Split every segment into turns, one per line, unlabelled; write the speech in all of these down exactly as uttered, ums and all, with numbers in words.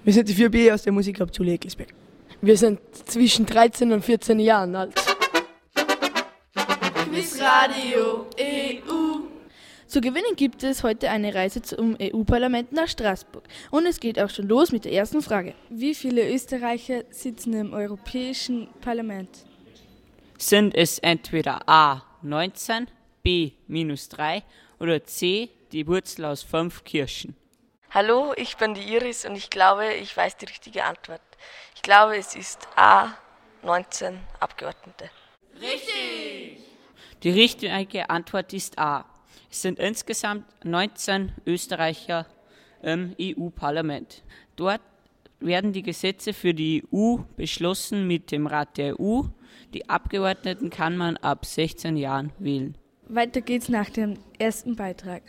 Wir sind die vier B aus der Musikhauptschule Eckelsberg. Wir sind zwischen dreizehn und vierzehn Jahren alt.
Quizradio E U.
Zu gewinnen gibt es heute eine Reise zum E U-Parlament nach Straßburg. Und es geht auch schon los mit der ersten Frage. Wie viele Österreicher sitzen im Europäischen Parlament?
Sind es entweder A neunzehn, B minus drei oder C die Wurzel aus fünf Kirschen?
Hallo, ich bin die Iris und ich glaube, ich weiß die richtige Antwort. Ich glaube, es ist A neunzehn Abgeordnete.
Richtig!
Die richtige Antwort ist A. Es sind insgesamt neunzehn Österreicher im E U-Parlament. Dort werden die Gesetze für die E U beschlossen mit dem Rat der E U. Die Abgeordneten kann man ab sechzehn Jahren wählen.
Weiter geht's nach dem ersten Beitrag.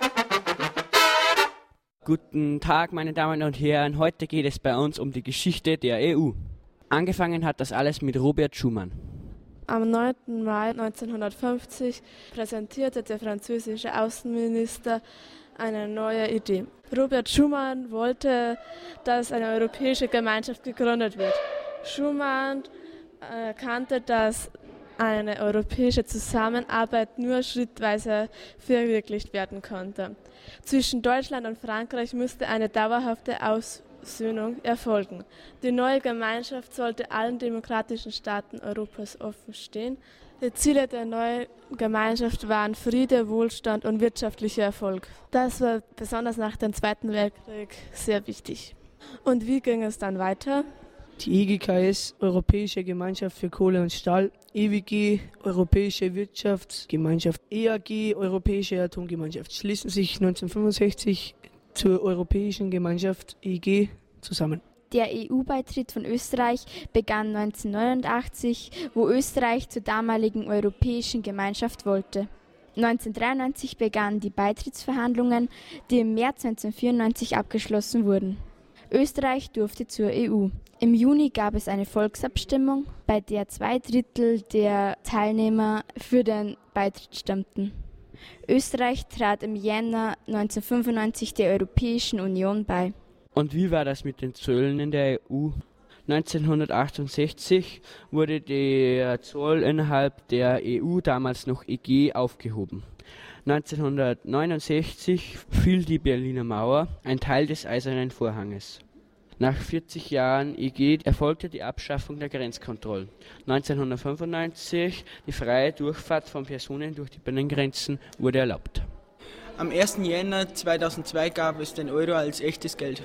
Guten Tag, meine Damen und Herren. Heute geht es bei uns um die Geschichte der E U. Angefangen hat das alles mit Robert Schuman.
Am neunten Mai neunzehnhundertfünfzig präsentierte der französische Außenminister eine neue Idee. Robert Schuman wollte, dass eine europäische Gemeinschaft gegründet wird. Schuman erkannte, dass eine europäische Zusammenarbeit nur schrittweise verwirklicht werden konnte. Zwischen Deutschland und Frankreich müsste eine dauerhafte Aussöhnung erfolgen. Die neue Gemeinschaft sollte allen demokratischen Staaten Europas offen stehen. Die Ziele der neuen Gemeinschaft waren Friede, Wohlstand und wirtschaftlicher Erfolg. Das war besonders nach dem Zweiten Weltkrieg sehr wichtig. Und wie ging es dann weiter?
Die E G K S, Europäische Gemeinschaft für Kohle und Stahl, E W G, Europäische Wirtschaftsgemeinschaft, E A G, Europäische Atomgemeinschaft, schließen sich neunzehnhundertfünfundsechzig zur Europäischen Gemeinschaft E G zusammen.
Der E U-Beitritt von Österreich begann neunzehnhundertneunundachtzig, wo Österreich zur damaligen Europäischen Gemeinschaft wollte. neunzehnhundertdreiundneunzig begannen die Beitrittsverhandlungen, die im März neunzehnhundertvierundneunzig abgeschlossen wurden. Österreich durfte zur E U. Im Juni gab es eine Volksabstimmung, bei der zwei Drittel der Teilnehmer für den Beitritt stimmten. Österreich trat im Jänner neunzehnhundertfünfundneunzig der Europäischen Union bei.
Und wie war das mit den Zöllen in der E U? neunzehnhundertachtundsechzig wurde der Zoll innerhalb der E U, damals noch E G, aufgehoben. neunzehnhundertneunundsechzig fiel die Berliner Mauer, ein Teil des Eisernen Vorhanges. Nach vierzig Jahren E G erfolgte die Abschaffung der Grenzkontrollen. neunzehnhundertfünfundneunzig die freie Durchfahrt von Personen durch die Binnengrenzen wurde erlaubt.
Am ersten Jänner zweitausendzwei gab es den Euro als echtes Geld.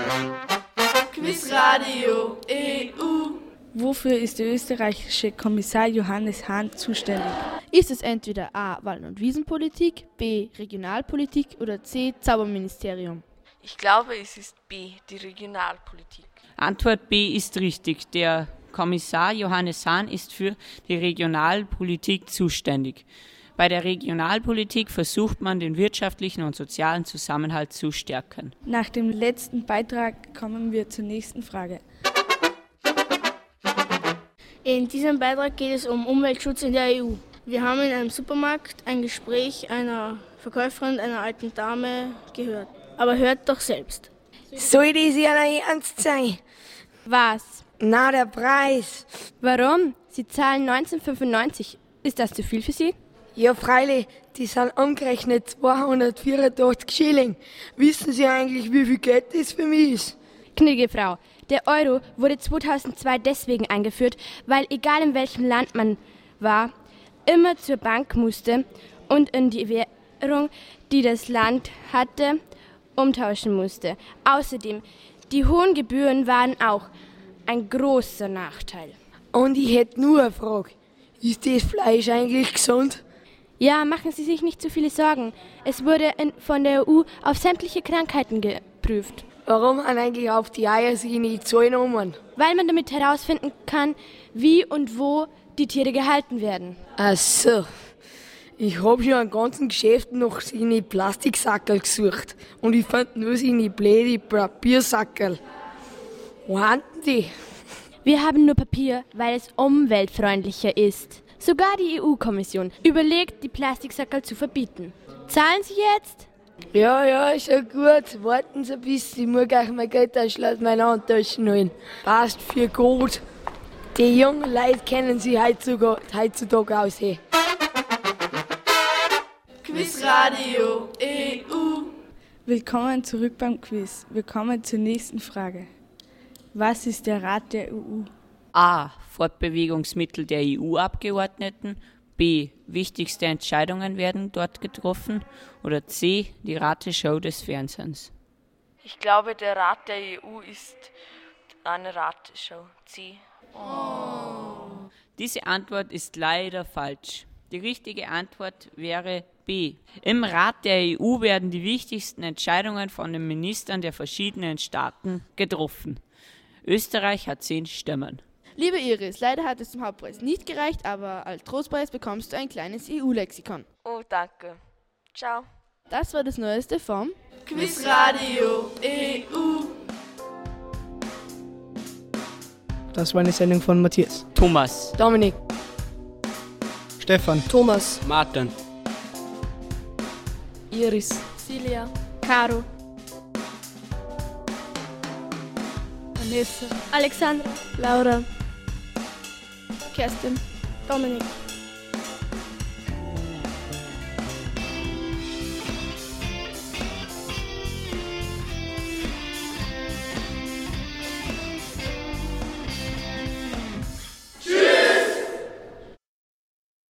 Quizradio E U.
Wofür ist der österreichische Kommissar Johannes Hahn zuständig? Ist es entweder A. Wald- und Wiesenpolitik, B. Regionalpolitik oder C. Zauberministerium?
Ich glaube, es ist B, die Regionalpolitik.
Antwort B ist richtig. Der Kommissar Johannes Hahn ist für die Regionalpolitik zuständig. Bei der Regionalpolitik versucht man, den wirtschaftlichen und sozialen Zusammenhalt zu stärken.
Nach dem letzten Beitrag kommen wir zur nächsten Frage.
In diesem Beitrag geht es um Umweltschutz in der E U. Wir haben in einem Supermarkt ein Gespräch einer Verkäuferin, einer alten Dame, gehört. Aber hört doch selbst.
Soll das ja noch ernst sein?
Was?
Na, der Preis.
Warum? Sie zahlen neunzehnhundertfünfundneunzig. Ist das zu viel für Sie?
Ja, freilich, die sind umgerechnet zweihundertvierundachtzig Schilling. Wissen Sie eigentlich, wie viel Geld das für mich ist?
Gnädige Frau, der Euro wurde zweitausendzwei deswegen eingeführt, weil egal in welchem Land man war, immer zur Bank musste und in die Währung, die das Land hatte, umtauschen musste. Außerdem, die hohen Gebühren waren auch ein großer Nachteil.
Und ich hätte nur eine Frage. Ist das Fleisch eigentlich gesund?
Ja, machen Sie sich nicht zu viele Sorgen. Es wurde in, von der E U auf sämtliche Krankheiten geprüft.
Warum haben eigentlich auf die Eier sie nicht zahlen?
Weil man damit herausfinden kann, wie und wo die Tiere gehalten werden.
Ach so. Ich habe schon an ganzen Geschäften nach seine Plastiksackerl gesucht. Und ich fand nur seine blöde Papiersackerl. Wo haben die?
Wir haben nur Papier, weil es umweltfreundlicher ist. Sogar die E U-Kommission überlegt, die Plastiksackerl zu verbieten. Zahlen Sie jetzt?
Ja, ja, ist ja gut. Warten Sie ein bisschen, ich muss gleich mein Geldtaschen aus meiner Handtaschen holen. Passt für gut. Die jungen Leute kennen sich heutzutage, heutzutage aus. Hey.
Quizradio E U.
Willkommen zurück beim Quiz. Wir kommen zur nächsten Frage. Was ist der Rat der E U?
A. Fortbewegungsmittel der E U-Abgeordneten. B. Wichtigste Entscheidungen werden dort getroffen. Oder C. Die Rateshow des Fernsehens.
Ich glaube, der Rat der E U ist eine Rateshow. C.
Oh. Diese Antwort ist leider falsch. Die richtige Antwort wäre B. Im Rat der E U werden die wichtigsten Entscheidungen von den Ministern der verschiedenen Staaten getroffen. Österreich hat zehn Stimmen.
Liebe Iris, leider hat es zum Hauptpreis nicht gereicht, aber als Trostpreis bekommst du ein kleines E U-Lexikon.
Oh, danke. Ciao.
Das war das Neueste vom
Quizradio E U.
Das war eine Sendung von Matthias,
Thomas,
Dominik,
Stefan,
Thomas,
Martin,
Iris, Silja,
Caro,
Vanessa,
Alexandra,
Laura,
Kerstin,
Dominik.